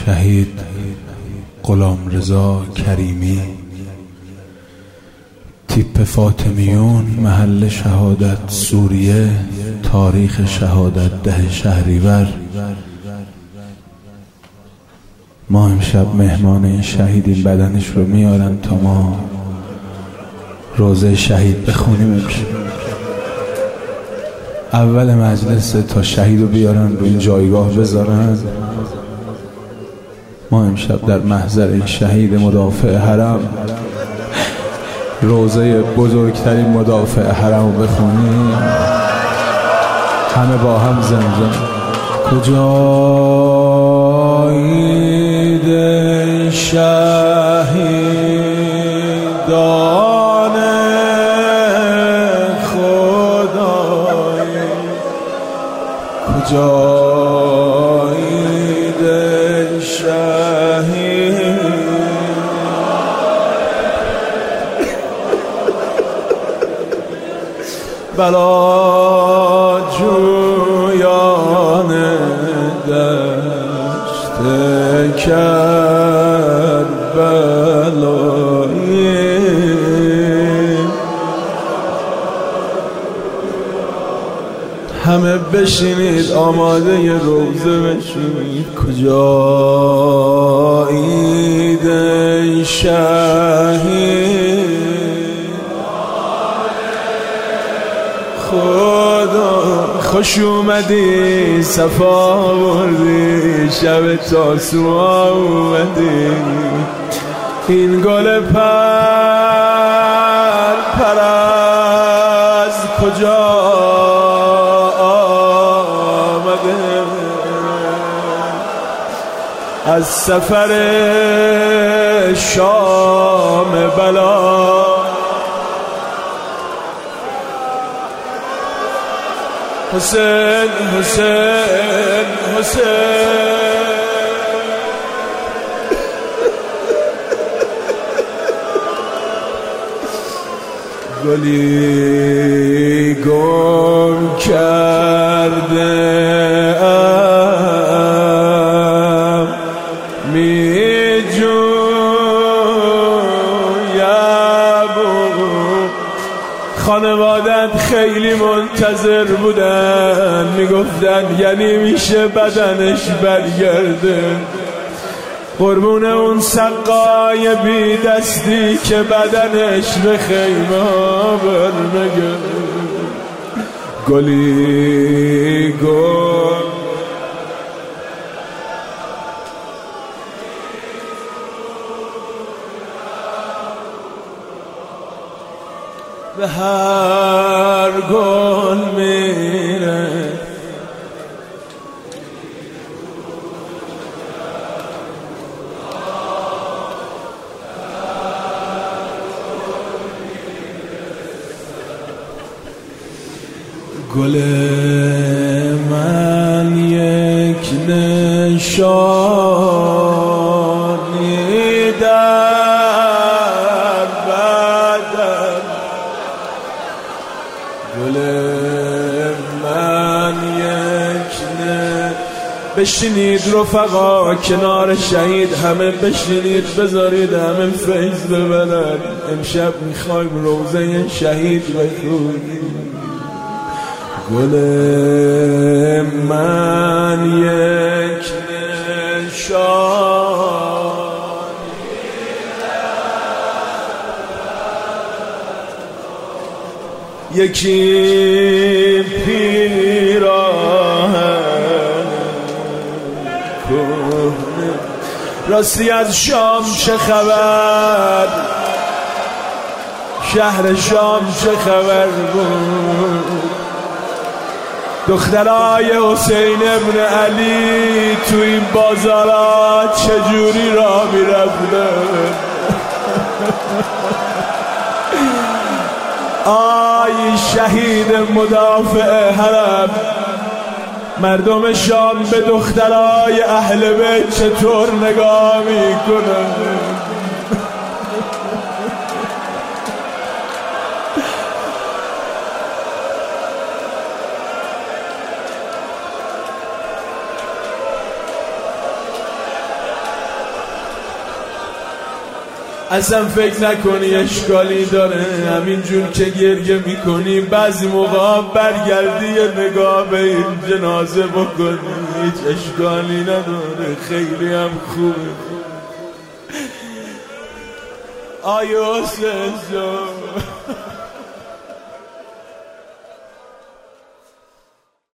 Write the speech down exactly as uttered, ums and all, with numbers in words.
شهید غلامرضا کریمی، تیپ فاطمیون، محل شهادت سوریه، تاریخ شهادت ده شهریور. ما امشب مهمان این شهیدیم، بدنش رو میارن تا ما روزه شهید بخونیم. امشب اول مجلس تا شهید رو بیارن رو این جایگاه بذارن. ما امشب در محضر این شهید مدافع حرم روزه بزرگترین مدافع حرم رو بخونیم. همه با هم زمزم کجایید شهیدان خدای، کجایید شهید بلا جویان دشت کربلایی. همه بشینید آماده ی روزه بشینید. کجایید شهید خدا، خوش اومدی صفا بردی، شب تاسوعا اومدی. این گل پر پر از کجا آمده؟ از سفر شام بلا. حسین حسین حسین گلی گم کرده ام می جویم. خانوادت خیلی منتظر بودن، میگفتن یعنی میشه بدنش برگرده. قربون اون سقای بی دستی که بدنش به خیمه برمگه. گلی گل به هر گل میره، گل من یک نشانی در بدن، گل من یک نه. بشینید رفقا کنار شهید، همه بشینید بذارید همه فیض ببرن. امشب میخوایم روزه شهید بخونیم. گل من یک نشانی، یکی پیراهن کهنه. راستی از شام چه خبر؟ شهر شام چه خبر بود؟ دخترای حسین ابن علی تو این بازارات چجوری را می رفتن؟ آی شهید مدافع حرم، مردم شام به دخترای اهل بیت چطور نگاه می کنن؟ اصلا فکر نکنی اشکالی داره همینجور که گریه میکنی بعضی موقع برگردی یه نگاه به این جنازه بکنی هیچ اشکالی نداره خیلی هم خوبه. آیا حسین جان